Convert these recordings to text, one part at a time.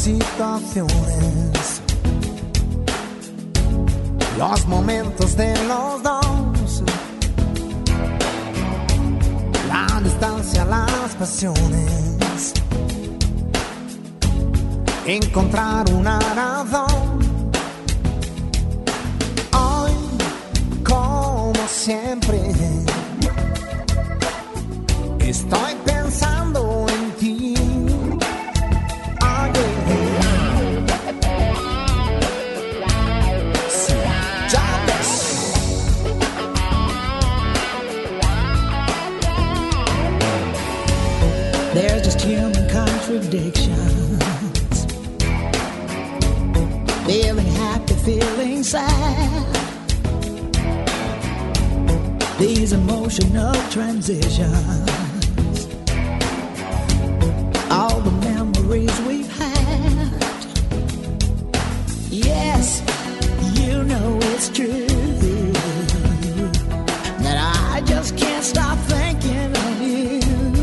situaciones, los momentos de los dos, la distancia, las pasiones, encontrar una razón. Hoy, como siempre, estoy pensando en ti. Sí, ya ves. There's just human contradictions. Feeling happy, feeling sad. These emotional transitions, all the memories we've had. Yes, you know it's true that I just can't stop thinking of you.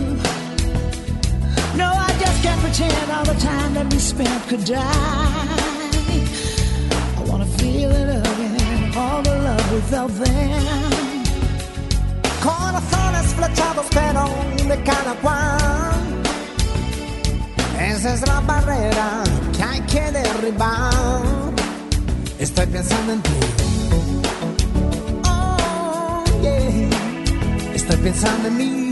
No, I just can't pretend all the time that we spent could die. I wanna feel it again, all the love we felt then. Corazones flechados pero de cada cual. Esa es la barrera que hay que derribar. Estoy pensando en ti. Oh, yeah. Estoy pensando en mí.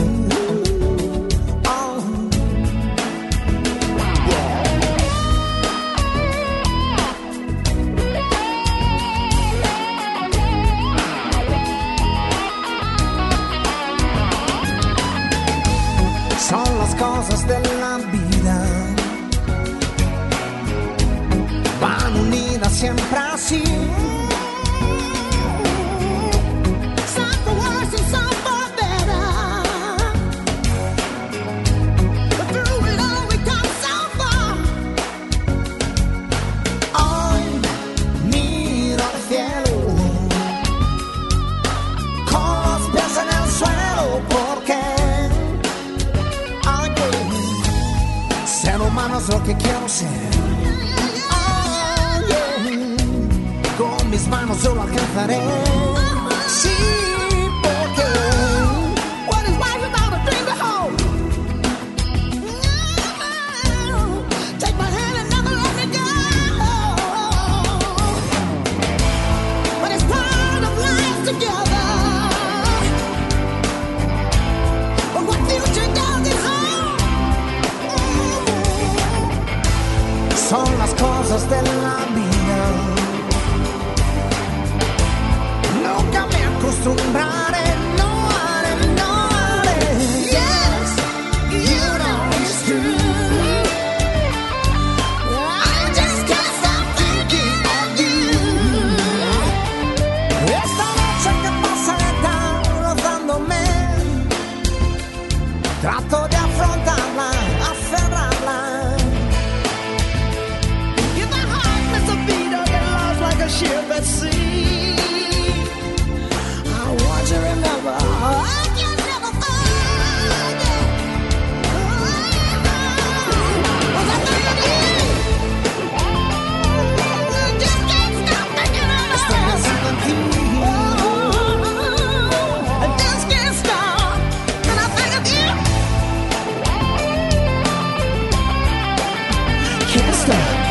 Son las cosas de la vida, van unidas siempre así. Some for worse and some for better, but through it all we come so far. Hoy miro al cielo con los pies en el suelo porque ser humano es lo que quiero ser. Oh, yeah. Con mis manos yo lo alcanzaré. Sí, porque What is life without a dream to hold? Take my hand and never let me go. But it's part of life together. But what future does it hold? son las cosas de la vida. Nunca me acostumbraré, no haré, no haré. Yes, you know it's true. I just can't stop thinking of you. Esta noche que pasará rozándome, trato de afrontarla, aferrarla. If my heart missed a beat up and lost like a ship at sea, I want you to remember I can never forget. Was I thinking of you? I just can't stop thinking of you. Estoy pensando en ti. I just can't stop, and I think of you. Can't stop.